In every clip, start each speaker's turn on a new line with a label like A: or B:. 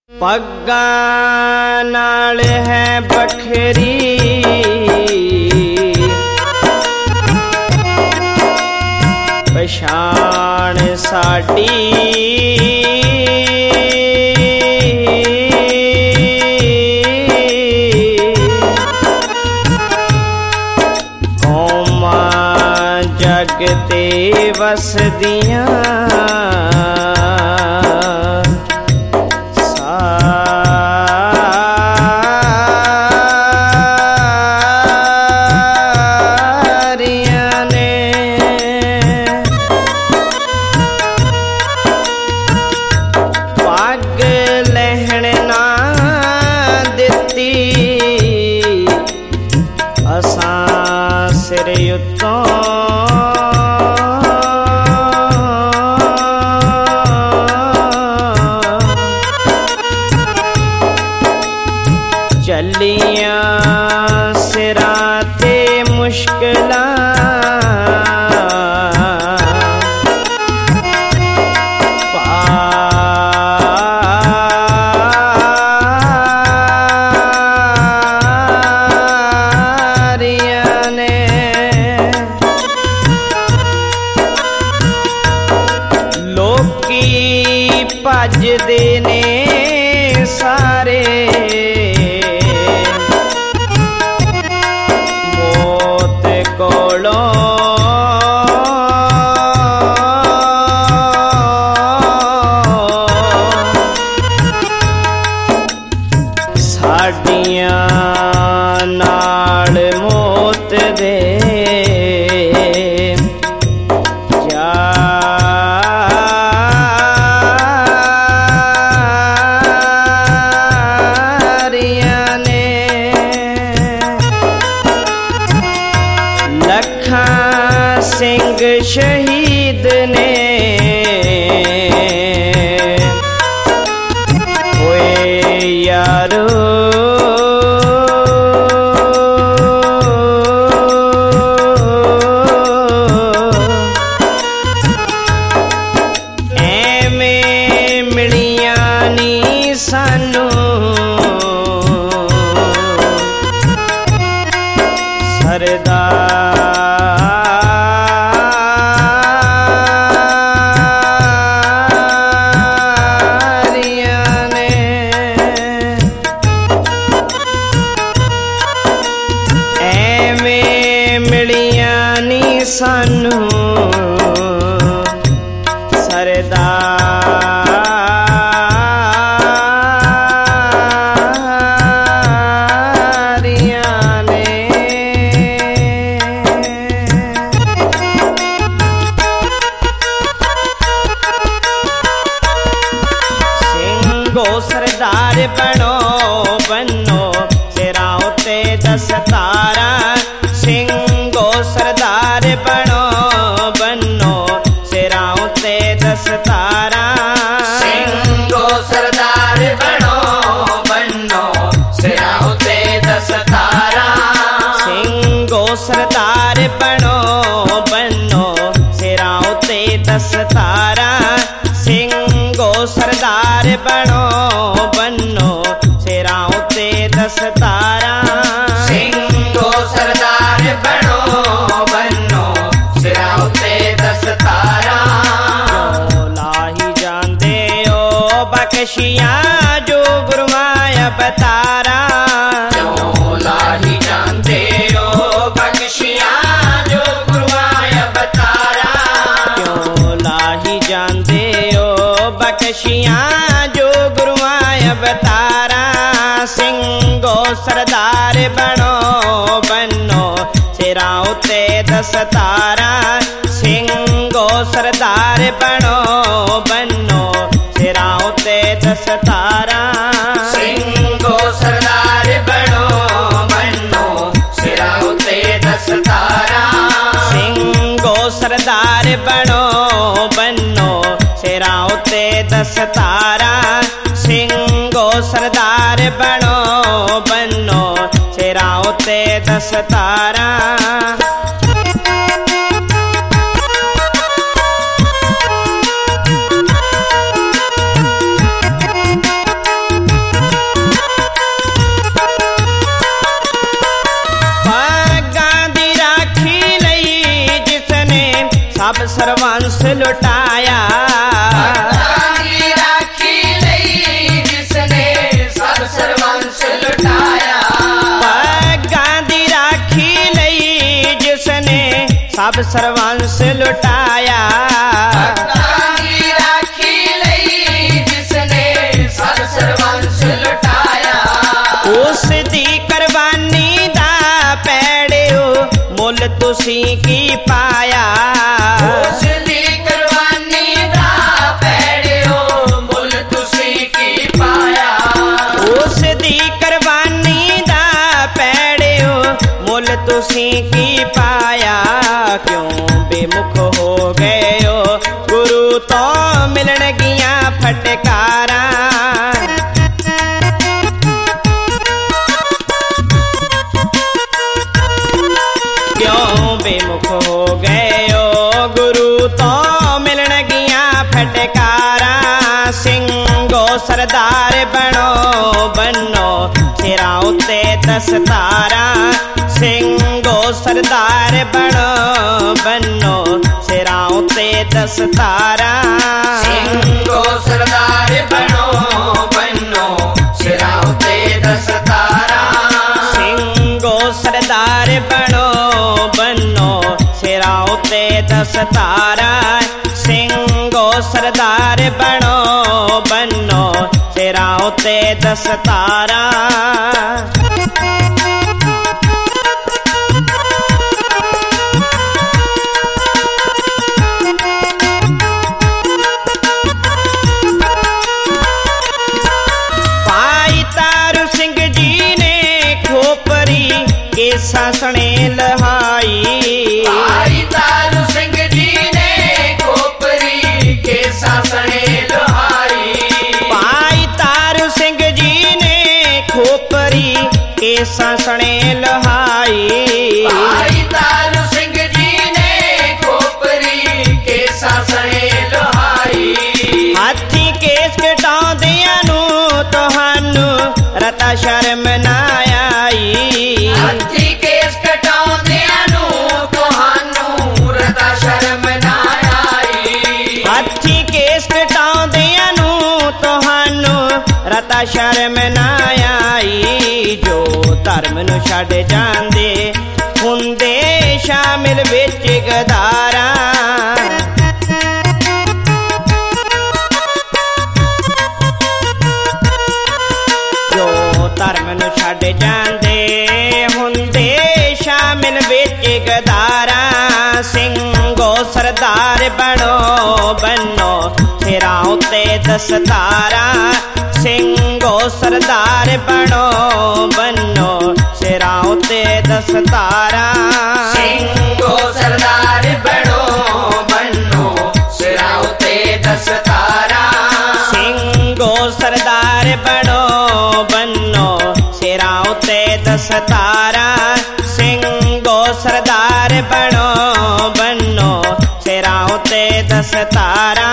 A: पग्गां नाल है बखरी पछाण साडी कौमां जग ते वसदियां चलियां सिरां ते मुश्किलां पारियां ने लोकी भजदे ने सारे साडियां नाल मौत दे यारियां ने लखां सिंह शहीद ने होए यारो सरदारियां ने एवें मिलियां नी सानू सरदार बनो बनो सिरां उत्ते दस्तारा सिंघो सरदार बनो बनो सिरां उत्ते दस्तारा
B: सिंघो सरदार बनो बनो सिरां उत्ते दस्तारा
A: सिंघो सरदार बनो बनो सिरां उत्ते दस्तारा सिंघो सरदार बनो बनो सिरां उत्ते दस्तारा
B: सिंघो सरदार बनो बनो सिरां उत्ते दस्तारा
A: क्यों लाही जांदे ओ बख्शियां जो गुरमाया बतारा
B: क्यों लाही जांदे ओ बख्शियां जो गुरमाया बतारा
A: क्यों लाही जांदे ओ बख्शियां जो गुरमाया बतारा सिंघो सरदार बनो बनो सिरां उत्ते दस्तारा सिंघो सरदार बनो बनो सिरां उत्ते दस्तारा
B: सिंघो सरदार बनो बनो सिरां उत्ते दस्तारा
A: सिंघो सरदार बनो बनो सिरां उत्ते दस्तारा सिंघो सरदार बनो बनो सिरां उत्ते दस्तारा ਸਰਵੰਸ ਲੁਟਾਇਆ।
B: ਭਗਤਾਂ ਦੀ ਰਾਖੀ ਲਈ ਜਿਸਨੇ ਸਭ ਸਰਵੰਸ ਲੁਟਾਇਆ।
A: ਭਾਗਾਂ ਦੀ ਰਾਖੀ ਲਈ ਜਿਸਨੇ ਸਭ ਸਰਵੰਸ ਲੁਟਾਇਆ।
B: ਭਗਤਾਂ ਦੀ ਰਾਖੀ ਲਈ ਜਿਸਨੇ ਸਭ ਸਰਵੰਸ ਲੁਟਾਇਆ।
A: ਉਸ ਦੀ ਕੁਰਬਾਨੀ ਦਾ ਪੈੜਿਓ ਮੁੱਲ ਤੁਸੀਂ ਕੀ ਪਾਇਆ।
B: ਉਸ ਦੀ ਕੁਰਬਾਨੀ ਦਾ ਪੈੜਿਓ ਮੁੱਲ ਤੁਸੀਂ ਕੀ ਪਾਇਆ।
A: ਉਸ ਦੀ ਕੁਰਬਾਨੀ ਦਾ ਪੈੜਿਓ ਮੁੱਲ ਤੁਸੀਂ ਕੀ ਪਾਇਆ। ਕਿਉਂ ਬੇਮੁਖ ਹੋ ਗਏ ਹੋ ਗੁਰੂ ਤੋਂ ਮਿਲਣਗੀਆਂ ਫਟਕਾਰਾਂ। ਕਿਉਂ ਬੇਮੁਖ ਹੋ ਗਏ ਹੋ ਗੁਰੂ ਤੋਂ ਮਿਲਣਗੀਆਂ ਫਟਕਾਰਾਂ। ਸਿੰਘੋ ਸਰਦਾਰ ਬਣੋ ਬੰਨੋ ਸਿਰਾਂ ਉੱਤੇ ਦਸਤਾਰਾਂ। ਸਿੰਘੋ ਸਰਦਾਰ ਬਣੋ ਬੰਨੋ ਸਿਰਾਂ ਉੱਤੇ ਦਸਤਾਰਾਂ।
B: ਸਿੰਘੋ ਸਰਦਾਰ ਬਣੋ ਬੰਨੋ ਸਿਰਾਂ ਉੱਤੇ ਦਸਤਾਰਾਂ।
A: ਸਿੰਘੋ ਸਰਦਾਰ ਬਣੋ ਬੰਨੋ ਸਿਰਾਂ ਉੱਤੇ ਦਸਤਾਰਾਂ। ਸਿੰਘੋ ਸਰਦਾਰ ਬਣੋ ਬੰਨੋ ਸਿਰਾਂ ਉੱਤੇ ਦਸਤਾਰਾਂ। ਸਾਸਣੇ ਲਹਾਈ।
B: ਭਾਈ ਤਾਰੂ ਸਿੰਘ ਜੀ ਨੇ ਖੋਪਰੀ ਕੇ ਸਾਸਣੇ ਲਹਾਈ।
A: ਭਾਈ ਤਾਰੂ ਸਿੰਘ ਜੀ ਨੇ ਖੋਪਰੀ ਕੇ ਸਾਸਣੇ ਲਹਾਈ।
B: ਭਾਈ ਤਾਰੂ ਸਿੰਘ ਜੀ ਨੇ ਖੋਪਰੀ ਕੇ ਸਾਸਣੇ ਲਹਾਈ।
A: ਹਾਥੀ ਕੇਸ ਕਟਾਉਂਦਿਆਂ ਨੂੰ ਤੁਹਾਨੂੰ ਰਤਾ ਸ਼ਰਮ ਨਾ ਆਈ।
B: ਹਾਥੀ ਕੇਸ ਕਟਾਉਂਦਿਆਂ ਨੂੰ ਤੁਹਾਨੂੰ ਰਤਾ ਸ਼ਰਮ ਨਾ ਆਈ।
A: ਹਾਥੀ ਕੇਸ ਕਟਾਉਂਦਿਆਂ ਨੂੰ ਤੁਹਾਨੂੰ ਰਤਾ ਸ਼ਰਮ ਨਾ ਆਈ। ਜੋ ਧਰਮ ਨੂੰ ਛੱਡ ਜਾਂਦੇ ਹੁੰਦੇ ਸ਼ਾਮਿਲ ਵਿੱਚ ਗਦਾਰਾਂ। ਧਰਮ ਨੂੰ ਛੱਡ ਜਾਂਦੇ ਹੁੰਦੇ ਸ਼ਾਮਿਲ ਵਿੱਚ ਗਦਾਰਾਂ। ਸਿੰਘੋ ਸਰਦਾਰ ਬਣੋ ਬੰਨੋ ਸਿਰਾਂ ਉੱਤੇ ਦਸਤਾਰਾਂ। ਸਿੰਘੋ ਸਰਦਾਰ ਬਣੋ ਬੰਨੋ ਸਿਰਾਂ ਉੱਤੇ ਦਸਤਾਰਾਂ।
B: ਸਿੰਘੋ ਸਰਦਾਰ ਬਣੋ ਬੰਨੋ ਸਿਰਾਂ ਉੱਤੇ ਦਸਤਾਰਾਂ।
A: ਸਿੰਘੋ ਸਰਦਾਰ ਬਣੋ ਬੰਨੋ ਸਿਰਾਂ ਉੱਤੇ ਦਸਤਾਰਾਂ। ਸਿੰਘੋ ਸਰਦਾਰ ਬਣੋ ਬੰਨੋ ਸਿਰਾਂ ਉੱਤੇ ਦਸਤਾਰਾਂ।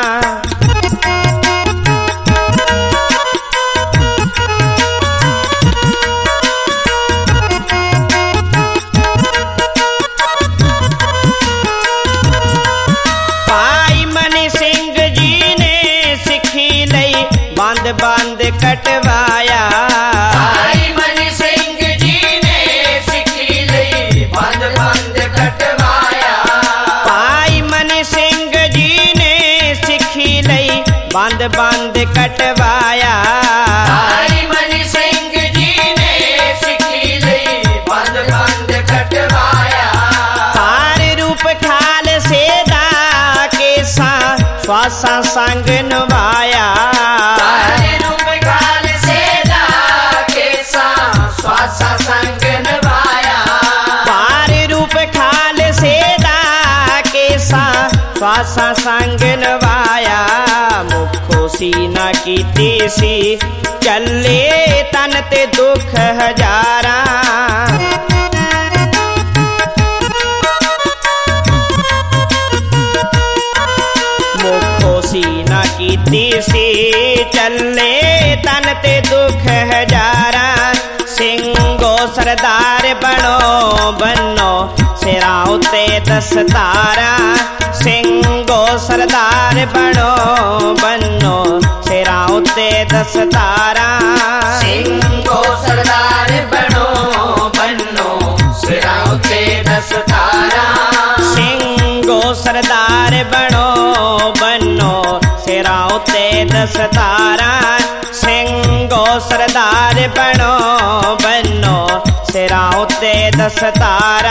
A: ਭਾਈ ਮਨੀ ਸਿੰਘ ਜੀ ਨੇ ਸਿੱਖੀ ਲਈ ਬੰਦ ਬੰਦ ਕਟਵਾਇਆ।
B: ਭਾਈ ਮਨੀ ਸਿੰਘ ਜੀ ਨੇ ਸਿੱਖੀ ਲਈ ਬੰਦ ਬੰਦ ਕਟਵਾਇਆ।
A: ਭਾਈ ਮਨੀ ਸਿੰਘ ਜੀ ਨੇ ਸਿੱਖੀ ਲਈ ਬੰਦ ਬੰਦ ਕਟਵਾਇਆ।
B: ਭਾਈ ਮਨੀ ਸਿੰਘ ਜੀ ਨੇ ਸਿੱਖੀ ਲਈ ਬੰਦ ਬੰਦ ਕਟਵਾਇਆ।
A: ਪਾਰ ਰੂਪ ਖਾਲਸੇ ਦਾ ਕੇਸਾਂ ਸਵਾਸਾਂ ਸੰਗ ਨਿਭਾਇਆ।
B: ਪਾਰ ਰੂਪ ਖਾਲਸੇ ਦਾ ਕੇਸਾਂ ਸਵਾਸਾਂ ਸੰਗ ਨਿਭਾਇਆ।
A: ਪਾਰ ਰੂਪ ਖਾਲਸੇ ਦਾ ਕੇਸਾਂ ਸਵਾਸਾਂ ਸੰਗ ਨਿਭਾਇਆ। ਮੁਖੋ ਸੀ ਨਾ ਕੀਤੀ ਸੀ ਚੱਲੇ ਤਨ ਤੇ ਦੁੱਖ ਹਜ਼ਾਰਾਂ। ਮੁਖੋ ਸੀ ਨਾ ਕੀਤੀ ਸੀ ਚੱਲੇ ਤਨ ਤੇ ਦੁੱਖ ਹਜ਼ਾਰਾਂ। ਸਿੰਘੋ ਸਰਦਾਰ ਬਣੋ ਬੰਨੋ ਸਿਰਾਂ ਉੱਤੇ ਦਸਤਾਰਾ, ਸਿੰਘੋ ਸਰਦਾਰ ਬਣੋ ਬੰਨੋ ਸਿਰਾਂ ਉੱਤੇ ਦਸਤਾਰਾ।
B: ਸਿੰਘੋ ਸਰਦਾਰ ਬਣੋ ਬੰਨੋ ਸਿਰਾਂ ਉੱਤੇ ਦਸਤਾਰਾ।
A: ਸਿੰਘੋ ਸਰਦਾਰ ਬਣੋ ਬੰਨੋ ਸਿਰਾਂ ਉੱਤੇ ਦਸਤਾਰਾ। ਸਿੰਘੋ ਸਰਦਾਰ ਬਣੋ ਬੰਨੋ ਸਿਰਾਂ ਉੱਤੇ ਦਸਤਾਰਾ।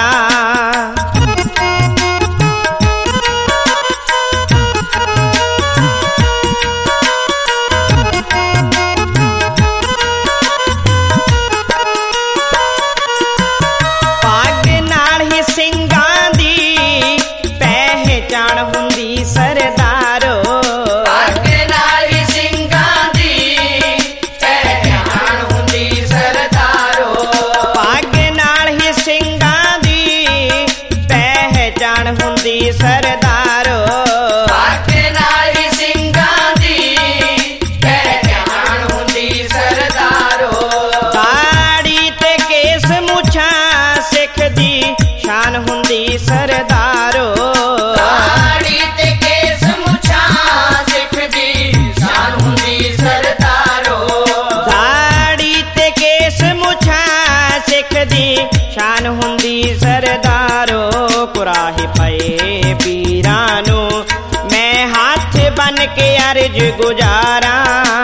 A: ਪੱਗ ਨਾਲ ਹੀ ਸਿੰਘਾਂ ਦੀ ਪਹਿਚਾਣ ਹੁੰਦੀ ਸਰਦਾਰੋ।
B: ਪੱਗ ਨਾਲ ਹੀ ਸਿੰਘਾਂ ਦੀ ਪਹਿਚਾਣ ਹੁੰਦੀ ਸਰਦਾਰੋ।
A: ਪੱਗ ਨਾਲ ਹੀ ਸਿੰਘਾਂ ਦੀ ਪਹਿਚਾਣ ਹੁੰਦੀ ਸਰਦਾਰੋ।
B: ਪੱਗ ਨਾਲ ਹੀ ਸਿੰਘਾਂ ਦੀ ਪਹਿਚਾਣ ਹੁੰਦੀ ਸਰਦਾਰੋ।
A: ਦਾੜੀ ਤੇ ਕੇਸ ਮੁੱਛਾਂ ਸਿੱਖ ਦੀ ਸ਼ਾਨ ਹੁੰਦੀ ਸਰਦਾਰੋ।
B: ਦਾੜੀ ਤੇ ਕੇਸ ਮੁੱਛਾਂ ਸਿੱਖ ਦੀ ਸ਼ਾਨ ਹੁੰਦੀ ਸਰਦਾਰੋ।
A: ਦਾੜੀ ਤੇ ਕੇਸ ਮੁੱਛਾਂ ਸਿੱਖ ਦੀ ਸ਼ਾਨ ਹੁੰਦੀ ਸਰਦਾਰੋ। ਕੁਰਾਹੇ ਪਏ ਪੀਰਾਂ ਨੂੰ ਮੈਂ ਹੱਥ ਬੰਨ ਕੇ ਅਰਜ ਗੁਜ਼ਾਰਾਂ।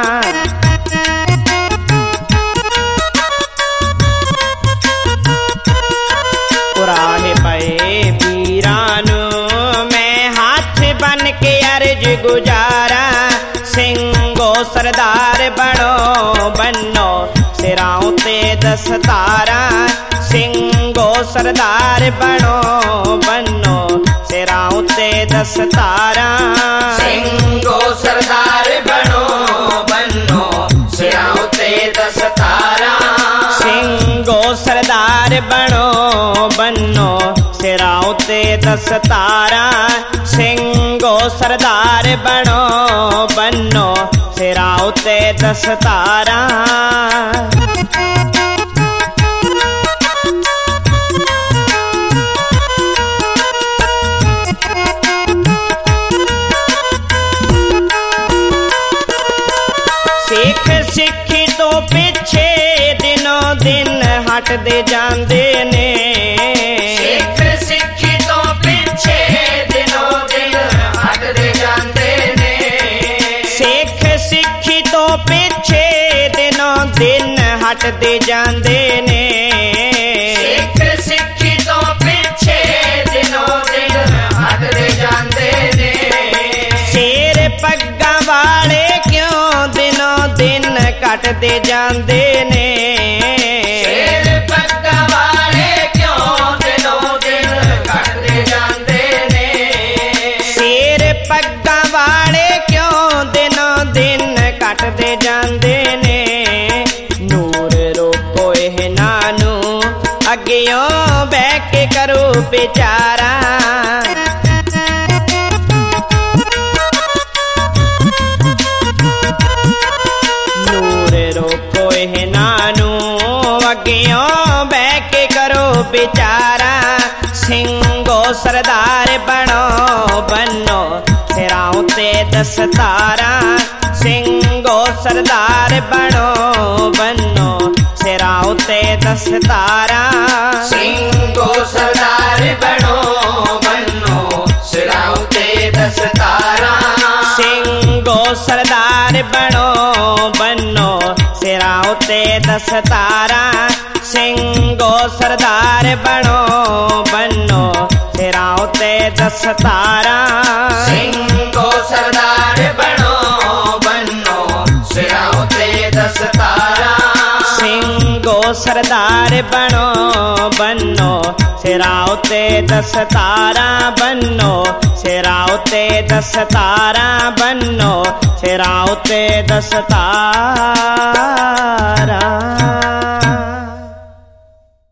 A: ਕੁਰਾਹੇ ਪਏ ਪੀਰਾਂ ਨੂੰ ਮੈਂ ਹੱਥ ਬੰਨ ਕੇ ਅਰਜ ਗੁਜ਼ਾਰਾਂ। ਸਿੰਘੋ ਸਰਦਾਰ ਬਣੋ ਬੰਨੋ ਸਿਰਾਂ ਉੱਤੇ ਦਸਤਾਰਾ। ਸਿੰਘੋ ਸਰਦਾਰ ਬਣੋ ਬੰਨੋ ਸਿਰਾਂ ਉੱਤੇ ਦਸਤਾਰਾ।
B: ਸਿੰਘੋ ਸਰਦਾਰ ਬਣੋ ਬੰਨੋ ਸਿਰਾਂ ਉੱਤੇ ਦਸਤਾਰਾ।
A: ਸਿੰਘੋ ਸਰਦਾਰ ਬਣੋ ਬੰਨੋ ਸਿਰਾਂ ਉੱਤੇ ਦਸਤਾਰਾ। ਸਿੰਘੋ ਸਰਦਾਰ ਬਣੋ ਬੰਨੋ ਸਿਰਾਂ ਉੱਤੇ ਦਸਤਾਰਾ। ਸਿੱਖ ਸਿੱਖੀ ਤੋਂ ਪਿੱਛੇ ਦਿਨੋਂ ਦਿਨ ਹਟਦੇ ਜਾਂਦੇ ਨੇ।
B: ਸਿੱਖ ਸਿੱਖੀ ਤੋਂ ਪਿੱਛੇ ਦਿਨੋਂ ਦਿਨ ਹਟਦੇ ਜਾਂਦੇ ਨੇ।
A: ਸਿੱਖ ਸਿੱਖੀ ਤੋਂ ਪਿੱਛੇ ਦਿਨੋਂ ਦਿਨ ਹਟਦੇ ਜਾਂਦੇ ਨੇ।
B: ਸਿੱਖ ਸਿੱਖੀ ਤੋਂ ਪਿੱਛੇ ਦਿਨੋਂ ਦਿਨ ਹਟਦੇ ਜਾਂਦੇ ਨੇ।
A: ਸਿਰ ਪੱਗਾਂ ਵਾਲੇ ਕਿਉਂ ਦਿਨੋਂ ਦਿਨ ਘਟਦੇ ਜਾਂਦੇ ਨੇ।
B: ਸਿਰ ਪੱਗਾਂ ਵਾਲੇ ਕਿਉਂ ਦਿਨੋਂ ਦਿਨ ਘਟਦੇ ਜਾਂਦੇ ਨੇ।
A: ਸਿਰ ਪੱਗਾਂ ਵਾਲੇ ਕਿਉਂ ਦਿਨੋਂ ਦਿਨ ਘਟਦੇ ਜਾਂਦੇ ਨੇ। ਨੂਰ ਰੋਕੋ ਇਹਨਾਂ ਨੂੰ ਅੱਗਿਓਂ ਬਹਿ ਕੇ ਕਰੋ ਵਿਚਾਰਾ। ਨੂਰ ਰੋਕੋ ਇਹਨਾਂ ਨੂੰ ਅੱਗਿਓਂ ਬਹਿ ਕੇ ਕਰੋ ਵਿਚਾਰਾ। ਸਿੰਘੋ ਸਰਦਾਰ ਬਣੋ ਬੰਨੋ ਸਿਰਾਂ ਉੱਤੇ ਦਸਤਾਰਾ। ਸਿੰਘੋ ਸਰਦਾਰ ਬਣੋ ਬੰਨੋ ਸਿਰਾਂ ਉੱਤੇ ਦਸਤਾਰਾ।
B: ਸਿੰਘੋ ਸਰਦਾਰ ਬਣੋ ਬੰਨੋ ਸਿਰਾਂ ਉੱਤੇ ਦਸਤਾਰਾ।
A: ਸਿੰਘੋ ਸਰਦਾਰ ਬਣੋ ਬੰਨੋ ਸਿਰਾਂ ਉੱਤੇ ਦਸਤਾਰਾ। ਸਿੰਘੋ ਸਰਦਾਰ ਬਣੋ ਬੰਨੋ ਸਿਰਾਂ ਉੱਤੇ ਦਸਤਾਰਾ।
B: ਸਿੰਘੋ ਸਰਦਾਰ ਬਣੋ ਬੰਨੋ ਸਿਰਾਂ ਉੱਤੇ ਦਸਤਾਰਾ।
A: ਸਿੰਘੋ ਸਰਦਾਰ ਬਣੋ ਬੰਨੋ ਸਿਰਾਂ ਉੱਤੇ ਦਸਤਾਰਾ। ਬੰਨੋ ਸਿਰਾਂ ਉੱਤੇ ਦਸਤਾਰਾ। ਬੰਨੋ ਸਿਰਾਂ ਉੱਤੇ ਦਸਤਾਰਾ।